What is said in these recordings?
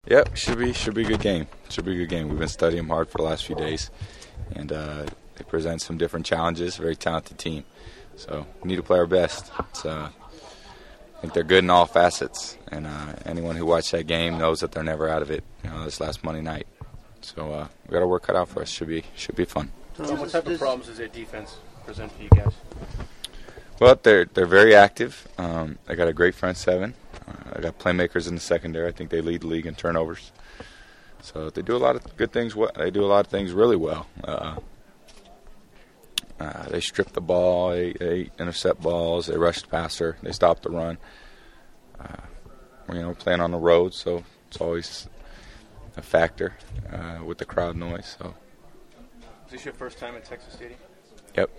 Yep, should be a good game. Should be a good game. We've been studying hard for the last few days, and they present some different challenges. Very talented team, so we need to play our best. I think they're good in all facets, and anyone who watched that game knows that they're never out of it. This last Monday night, so we got to work cut out for us. Should be fun. What type of problems does their defense present for you guys? Well, they're very active. They got a great front seven. They got playmakers in the secondary. I think they lead the league in turnovers. So they do a lot of good things. They do a lot of things really well. They strip the ball. They intercept balls. They rush the passer. They stop the run. We're playing on the road, so it's always a factor with the crowd noise. So. Is this your first time at Texas Stadium? Yep.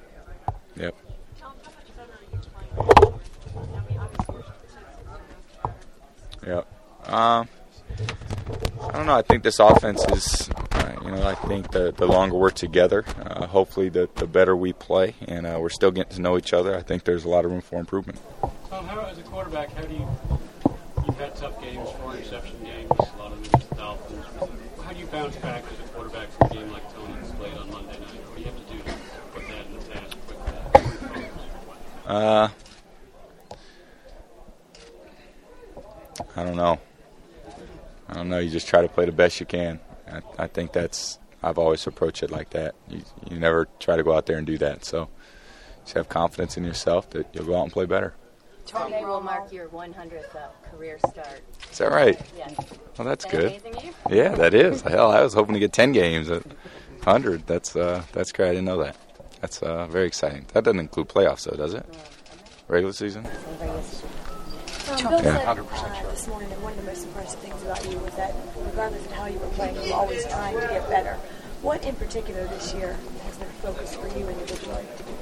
Yep. I don't know. I think this offense is, I think the longer we're together, hopefully the better we play, and we're still getting to know each other. I think there's a lot of room for improvement. Tom, as a quarterback, you've had tough games, 4 interception games, a lot of them against the Dolphins. How do you bounce back as a quarterback from a game like Tony's played on Monday night? What do you have to do to put that in the task quickly? I don't know. You just try to play the best you can. I think I've always approached it like that. You never try to go out there and do that. So just have confidence in yourself that you'll go out and play better. Today will mark your 100th career start. Is that right? Yes. Well, that's Is that good. Amazing of you? Yeah, that is. Hell, I was hoping to get 10 games at 100. That's great. I didn't know that. That's very exciting. That doesn't include playoffs, though, does it? Regular season? Bill Yeah. said 100% sure. this morning that one of the most impressive things about you was that regardless of how you were playing, you were always trying to get better. What in particular this year has been a focus for you individually to get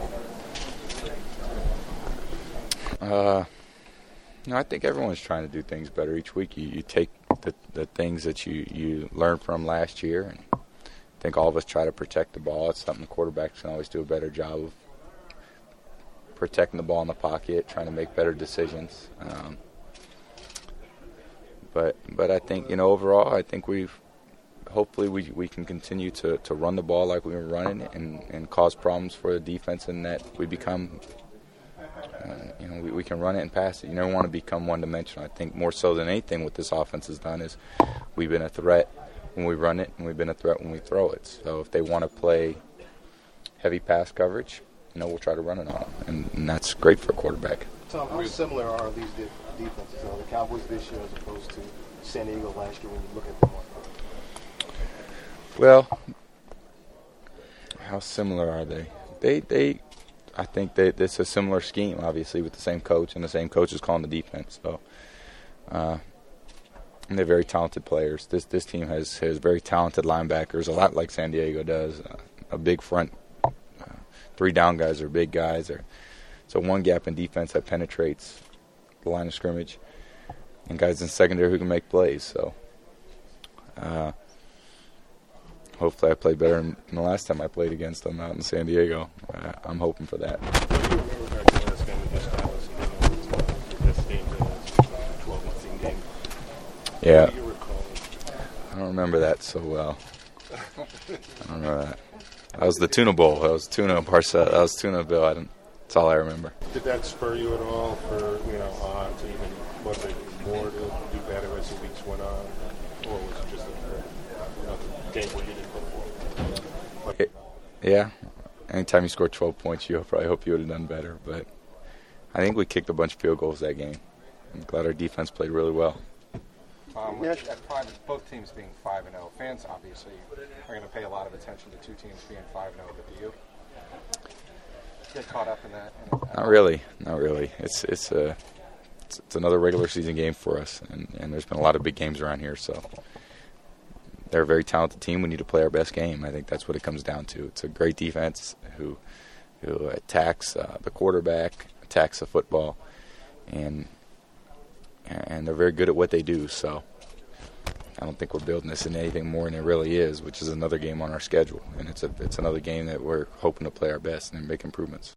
better? I think everyone's trying to do things better each week. You take the things that you learned from last year, and I think all of us try to protect the ball. It's something the quarterbacks can always do a better job of. Protecting the ball in the pocket, trying to make better decisions. But I think, overall, I think hopefully we can continue to run the ball like we were running and cause problems for the defense, and that we become, we can run it and pass it. You never want to become one-dimensional. I think more so than anything what this offense has done is we've been a threat when we run it, and we've been a threat when we throw it. So if they want to play heavy pass coverage, we'll try to run it on them, and that's great for a quarterback. Tom, how similar are these defenses? The Cowboys this year as opposed to San Diego last year when you look at them? Well, how similar are they? I think that it's a similar scheme, obviously, with the same coach, and the same coach is calling the defense. So, and they're very talented players. This team has very talented linebackers, a lot like San Diego does. A big front. 3 down guys are big guys. So one gap in defense that penetrates the line of scrimmage, and guys in secondary who can make plays. So hopefully I play better than the last time I played against them out in San Diego. I'm hoping for that. Yeah. I don't remember that so well. I don't remember that. That was the Tuna Bowl. That was Tuna Parcells. That was Tuna Bill. That's all I remember. Did that spur you at all for to even was it more to do better as the weeks went on, or was it just a game where you didn't go for it? Yeah. Anytime you score 12 points, you probably hope you would have done better. But I think we kicked a bunch of field goals that game. I'm glad our defense played really well. Both teams being 5-0, fans obviously are going to pay a lot of attention to two teams being 5-0. But do you get caught up in that? Not really. It's another regular season game for us, and there's been a lot of big games around here. So they're a very talented team. We need to play our best game. I think that's what it comes down to. It's a great defense who attacks the quarterback, attacks the football, and they're very good at what they do. So I don't think we're building this into anything more than it really is, which is another game on our schedule. And it's another game that we're hoping to play our best and make improvements.